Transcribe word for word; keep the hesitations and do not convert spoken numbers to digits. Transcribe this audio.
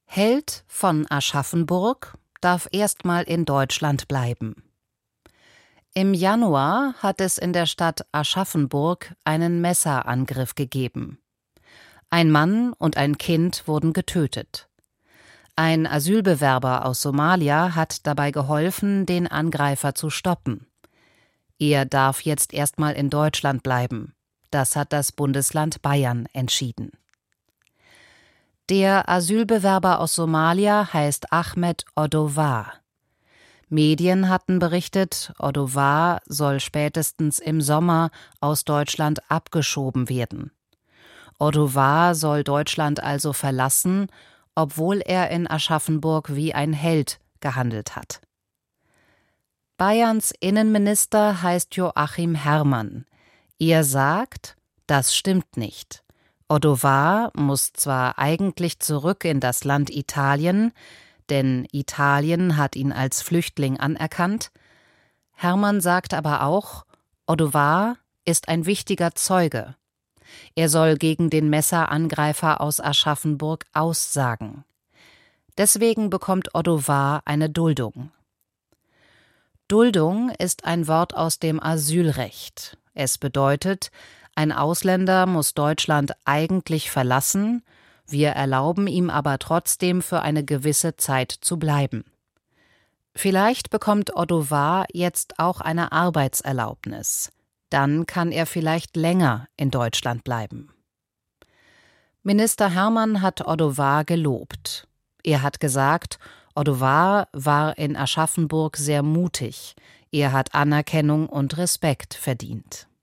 Held von Aschaffenburg darf erstmal in Deutschland bleiben. Im Januar hat es in der Stadt Aschaffenburg einen Messerangriff gegeben. Ein Mann und ein Kind wurden getötet. Ein Asylbewerber aus Somalia hat dabei geholfen, den Angreifer zu stoppen. Er darf jetzt erstmal in Deutschland bleiben. Das hat das Bundesland Bayern entschieden. Der Asylbewerber aus Somalia heißt Ahmed Odovar. Medien hatten berichtet, Odovar soll spätestens im Sommer aus Deutschland abgeschoben werden. Odovar soll Deutschland also verlassen, obwohl er in Aschaffenburg wie ein Held gehandelt hat. Bayerns Innenminister heißt Joachim Herrmann. Er sagt, das stimmt nicht. Odovar muss zwar eigentlich zurück in das Land Italien, denn Italien hat ihn als Flüchtling anerkannt. Herrmann sagt aber auch, Odovar ist ein wichtiger Zeuge. Er soll gegen den Messerangreifer aus Aschaffenburg aussagen. Deswegen bekommt Odovar eine Duldung. Duldung ist ein Wort aus dem Asylrecht. Es bedeutet, ein Ausländer muss Deutschland eigentlich verlassen, wir erlauben ihm aber trotzdem für eine gewisse Zeit zu bleiben. Vielleicht bekommt Odovar jetzt auch eine Arbeitserlaubnis. Dann kann er vielleicht länger in Deutschland bleiben. Minister Herrmann hat Odovar gelobt. Er hat gesagt, Odovar war in Aschaffenburg sehr mutig. Er hat Anerkennung und Respekt verdient.